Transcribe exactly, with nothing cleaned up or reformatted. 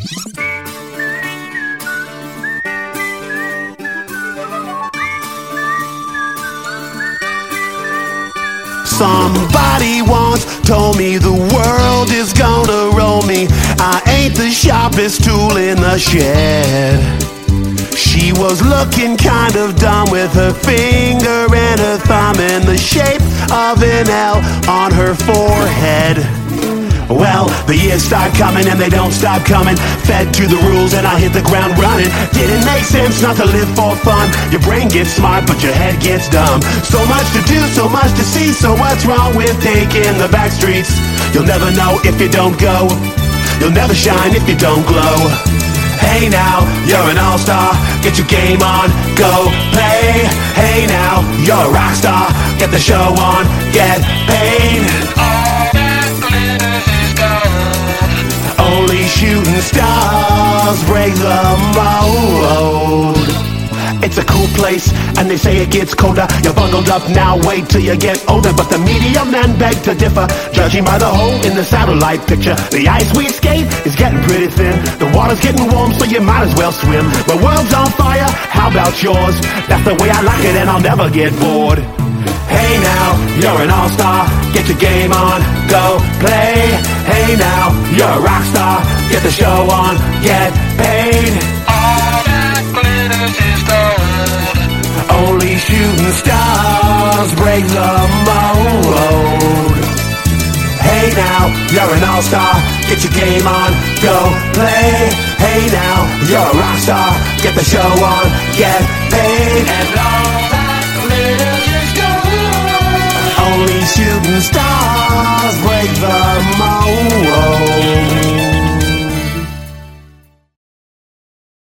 Somebody once told me the world is gonna roll me. I ain't the sharpest tool in the shed. She was looking kind of dumb with her finger and her thumb in the shape of an L on her forehead. Well, the years start coming and they don't stop coming. Fed to the rules and I hit the ground running. Didn't make sense not to live for fun. Your brain gets smart but your head gets dumb. So much to do, so much to see. So what's wrong with taking the back streets? You'll never know if you don't go. You'll never shine if you don't glow. Hey now, you're an all-star. Get your game on, go play. Hey now, you're a rock star. Get the show on, get paid. Only shooting stars break the mold. It's a cool place, and they say it gets colder. You're bundled up now, wait till you get older. But the media men beg to differ, judging by the hole in the satellite picture. The ice we skate is getting pretty thin. The water's getting warm, so you might as well swim. The world's on fire, how about yours? That's the way I like it, and I'll never get bored. Hey now, you're an all-star. Get your game on, go play. Hey now, you're a rock star. Get the show on, get paid. All that glitters is gold. Only shooting stars break the mold. Hey now, you're an all-star. Get your game on, go play. Hey now, you're a rock star. Get the show on, get paid. And all that glitters is gold. Only shooting stars break the mold.